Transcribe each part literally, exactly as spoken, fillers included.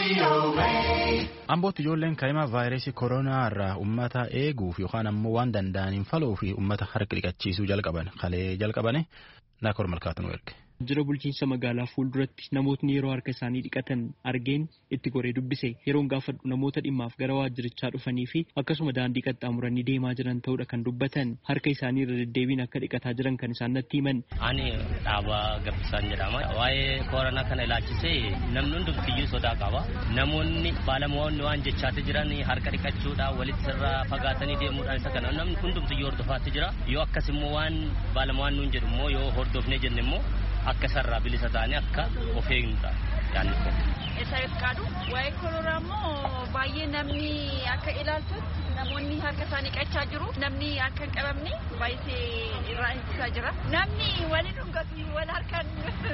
Ambootti ijoolleen kaa'imaa vaayirasii koronaa irraa uummata eeguuf yookaan ammoo waan danda'aniin faluu fi uummata harka dhiqachiisuu jalqaban kalee jalqabane Naakoor Malkaatu nu erge. Jira bulchiinsa magaalaa fuulduratti namootni yeroo harka isaanii dhiqatan argeen itti goree dubbise yeroon gaafadhu namoota dhimmaaf gara waajjirichaa dhufanii fi akkasuma daandii qaxxaamuranii deemaa jiran ta'uudha kan dubbatan harka isaanii irra deddeebiin akka dhiqataa jiran kan isaan natti himan. Ani dhaabaa gabbisaan jedhama. Waa'ee koronaa kana ilaalchisee namni hundumtiyyuu sodaa qaba. Namoonni baalamoonni waan jechaati jiran harka dhiqachuudhaan walitti sirraa fagaatanii deemuudhaan isa kana namni hundumtiyyuu hordofaatti jira. Yoo akkas immoo waan baalamoonni nuun jedhu immoo yoo hordofnee jenne immoo akka sarara bilisa ta'anii akka of eegnudha yaadni kun. Isa eeggaadhu waa'ee koronaa immoo baay'ee namni akka ilaaltutti namoonni harka isaanii dhiqachaa jiru. Namni akka hin qabamne baay'ee irraa eegsisaa jira. Namni waliin dhungatu wal harkaan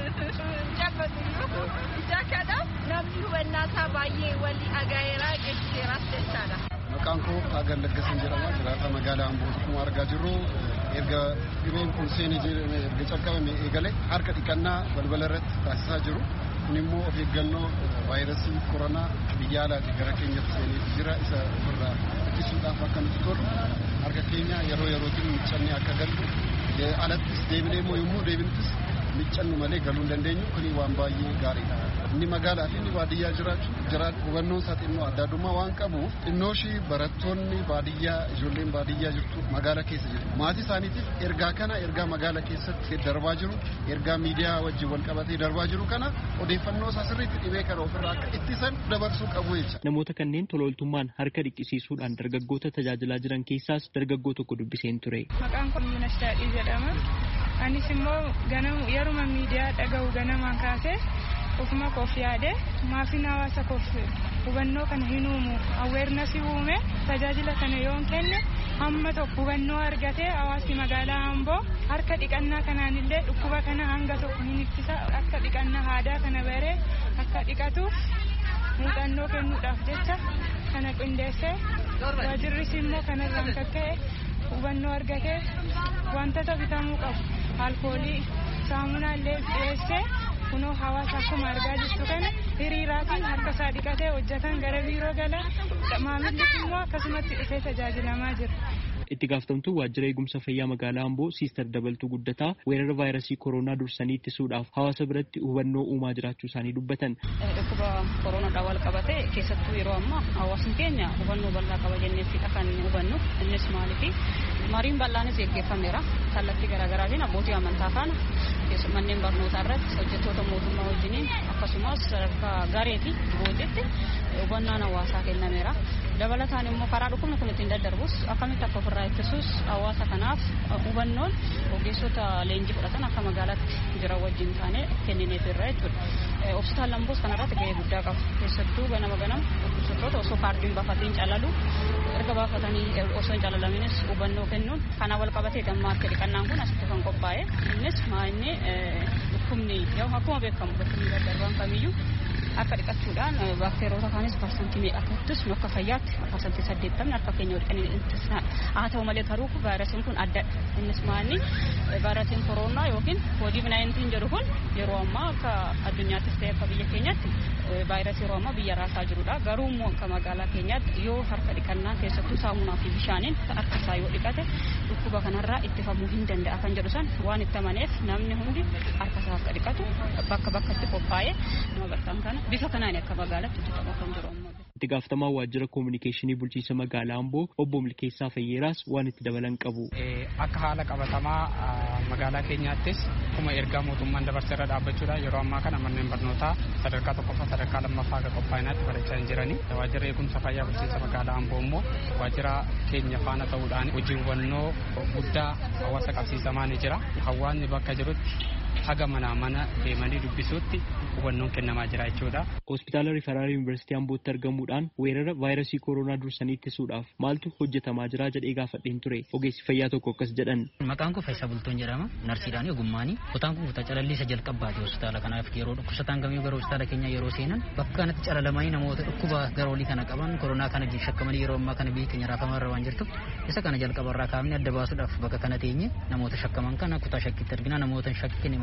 jabbatu jaakadhaaf namni hubannaa isaa baay'ee walii agaa'eeraa geessiseeraas jechaadha. Maqaan koo Agan Laggasan jedhama. Jiraata magaalaa Amboo akkuma argaa jirru erga dhibeen kun seenee erga calqabame eegale harka dhiqannaa balbala irratti taasisaa jiru. Kun immoo of eeggannoo vaayirasii koronaa biyya alaatii gara keenyatti seenee jira isa ofirraa ittisuudhaaf akka nuti tolu harka keenya yeroo yerootiin miccannee akka gallu alattis deebinee immoo yommuu deebinuttis miccannu malee galuu hin dandeenyu kuni waan baay'ee gaariidha. Inni magaalaa fi inni baadiyyaa jiraatu jiraatu hubannoon isaa xinnoo adda addummaa waan qabuuf xinnooshii barattoonni baadiyyaa ijoolleen baadiyyaa jirtu magaalaa keessa jiru. Maatii isaaniitiif ergaa kana ergaa magaalaa keessatti darbaa jiru ergaa miidiyaa wajjin wal qabatee darbaa jiru kana odeeffannoo isaa sirriitti dhibee kana ofirraa akka ittisan dabarsuu qabu jecha. Namoota kanneen tola ooltummaan harka dhiqisiisuudhaan dargaggoota tajaajilaa jiran keessaas dargaggoo tokko dubbiseen ture. Maqaan kun Yuunas Daadhii jedhama. Anis immoo ganama yeruma miidiyaa dhaga'u ganamaan kaasee ofuma koof yaade maafiin hawaasa koof hubannoo kana hin uumu aweernasii uume tajaajila kana yoon kenne hamma tokko hubannoo argatee hawaasni magaalaa Amboo harka dhiqannaa kanaan illee dhukkuba kana hanga tokko hin ittisa akka dhiqannaa aadaa kana baree akka dhiqatuuf muuxannoo kennuudhaaf jecha kana qindeessee waajirris immoo kanarraan kakka'e hubannoo argatee wantoota bitamuu qabu alkoolii saamunaa illee dhiyeessee kunoo hawaasa akkuma argaa jirtu kana hiriiraatiin harka isaa dhiqatee hojjetan gara biiroo gala maamilli immoo akkasumatti dhufee tajaajilamaa jira. Itti gaafatamtuu waajjira eegumsa fayyaa magaalaa Amboo Siister Dabaltuu Guddataa weerara vaayirasii koronaa dursanii ittisuudhaaf hawaasa biratti hubannoo uumaa jiraachuu isaanii dubbatan. Dhukkuba koronaadhaan wal qabate keessattuu yeroo ammaa hawaasni keenya hubannoo bal'aa qaba jenneefidha kan hubannu. Innis maaliifi mariin bal'aanis gaggeeffameera. Kallattii garaagaraatiin abbootii amantaa faana manneen barnootaa irratti hojjettoota mootummaa wajjiniin akkasumas sadarkaa gareefi boodetti hubannaan hawaasaa kennameera. Dabalataan immoo karaa dhukkubni kun ittiin daddarbus akkamitti akka ofirraa ittisuus hawaasa kanaaf hubannoon ogeessota leenjii fudhatan akka magaalaatti jiran wajjin taane kennineefirra jechuudha. Hospitaala Amboos kanarratti gahee guddaa qaba. Keessattuu ganama ganama dhukkubsattoota osoo kaardiin baafatiin calalu erga baafatanii osoo hin calalaminis hubannoo kennuun kana wal qabatee gammaa harka dhiqannaan kun asitti kan qophaa'e. Innis maa'inni dhukkubni akkuma beekamu dhukkubni daddarbaan kamiyyuu akka dhiqachuudhaan baakteeriyoota kaanis parsantii meeqattis nu akka fayyaatti parsantii saddeettamni harka keenya dhiqanii ittisna. Haa ta'u malee garuu vaayirasiin kun addadha. Innis maanni vaayirasiin koronaa yookiin koodiid naayintiin jedhu kun yeroo ammaa akka addunyaattis ta'e akka biyya keenyatti vaayirasii yeroo ammaa biyya raasaa jirudha. Garuu immoo akka magaalaa keenyaatti yoo harka dhiqannaa keessattuu saamunaa fi bishaaniin harka isaa yoo dhiqate dhukkuba kanarraa ittifamuu hin danda'a kan jedhu san waan itti amaneef namni hundi harka isaa akka dhiqatu bakka bakkatti qophaa'ee nama bartaan kana bifa kanaan akka magaalaatti hojjetamaa kan jiru ammoo. Itti gaafatamaa waajjira koominikeeshinii bulchiinsa magaalaa Amboo obbo Milkeessaa Fayyeeraas waan itti dabalan qabu. Akka haala qabatamaa magaalaa keenyaattis akkuma ergaa mootummaan dabarsee irra dhaabbachuudha yeroo ammaa kana manneen barnootaa sadarkaa tokkoffaa sadarkaa lammaffaa akka qophaa'inaatti barachaa hin jirani. Waajjira eegumsa fayyaa bulchiinsa magaalaa Amboo immoo waajjira keenya faana ta'uudhaan hojii hubannoo guddaa hawaasa qabsiisamaa ni jira. Hawaasni bakka jirutti haga manaa mana deemanii dubbisuutti hubannoon kennamaa jira jechuudha. Hospitaala Riifaraal Yuunivarsiitii Ambootti argamuudhaan weerara vaayirasii koronaa dursanii ittisuudhaaf maaltu hojjetamaa jira jedhee gaafadheen ture. Ogeessi fayyaa tokko akkas jedhan. Maqaan koo Faayisaa Bultoon jedhama. Narsiidhaan ogummaanii kutaan kun kutaa calallisa jalqabbaati hospitaala kanaaf yeroo dhukkubsataan gamii gara hospitaala keenya yeroo seenan bakka kanatti calalamanii namoota dhukkuba gara olii kana qaban koronaa kana shakkamanii yeroo ammaa kana biyya keenya raafamaa irra waan jirtuuf isa kana jalqabarraa kaafnee adda baasuudhaaf bakka kana teenye namoota shakkaman kana kutaa shakkiitti argina namoota shakkii kennan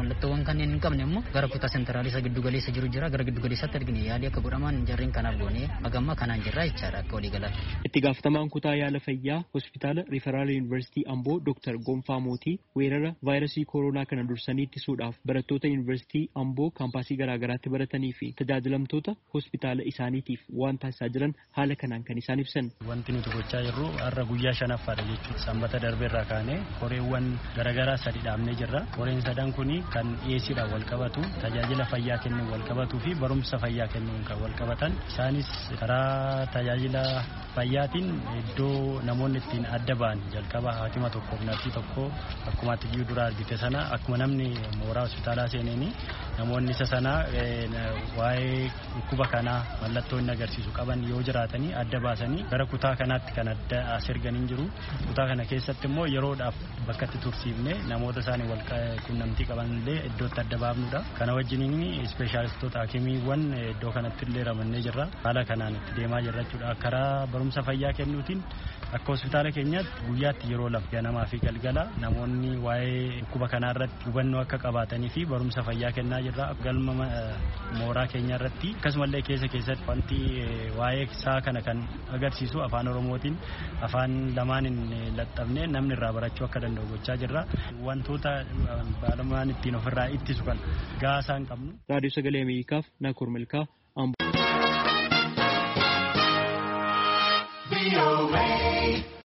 mallattoowwan kanneen hin qabne immoo gara kutaa sentraalii isa giddu galeessa jiru jira gara giddu galeessaatti argine yaalii akka godhaman jarreen kanaaf goone hagamma kanaan jirra jechaadha akka walii galaatti. Itti gaafatamaan kutaa yaala fayyaa hospitaala Riiferaal Yuunivarsiitii Amboo Dooktar Gonfaa Mootii weerara vaayirasii kooroonaa kana dursanii ittisuudhaaf barattoota Yuunivarsiitii Amboo kaampaasii garaagaraatti baratanii fi tajaajilamtoota hospitaala isaaniitiif waan taasisaa jiran haala kanaan kan isaan ibsan. Wanti nuti gochaa jirru har'a guyyaa shanaffaadha jechuudha. Sanbata darbeerraa kaanee koreewwan garaagaraa sadi dhaabnee jirra. Koreen sadan kuni kan dhiyeessiidhaan wal qabatu tajaajila fayyaa kennuun wal qabatuu fi barumsa fayyaa kennuun kan wal qabatan. Isaanis karaa tajaajila fayyaatiin iddoo namoonni ittiin adda ba'an jalqaba haakima tokkoof narsii tokko akkuma atiyyuu dura argite sana akkuma namni mooraa hospitaalaa seeneeni namoonni isa sana waa'ee dhukkuba kanaa mallattoo inni agarsiisu qaban yoo jiraatanii adda baasanii gara kutaa kanaatti kan adda as erganii jiru. Kutaa kana keessatti immoo yeroodhaaf bakka itti tursiifne namoota isaanii wal quunnamtii qaban illee iddootti adda baafnudha. Kana wajjiniin ispeeshaalistoota hakimiiwwan iddoo kanatti illee ramannee jirra. Haala kanaan itti deemaa jirra jechuudha. Karaa barumsa fayyaa kennuutiin akka hospitaala keenyaatti guyyaatti yeroo lama ganamaa fi galgala namoonni waa'ee dhukkuba kanaa irratti hubannoo akka qabaatanii fi barumsa fayyaa kennaa jirra. Galma mooraa keenya irratti akkasumallee keessa keessatti wanti waa'ee isaa kana kan agarsiisu afaan Oromootiin afaan lamaaniin laxxabnee namni irraa barachuu akka danda'u gochaa jirra. Wantoota baalamaan ittiin ofirraa ittisu kan gaasaa hin qabnu. Raadiyoo Sagalee Ameerikaaf Naakoor Malkaa Amboo.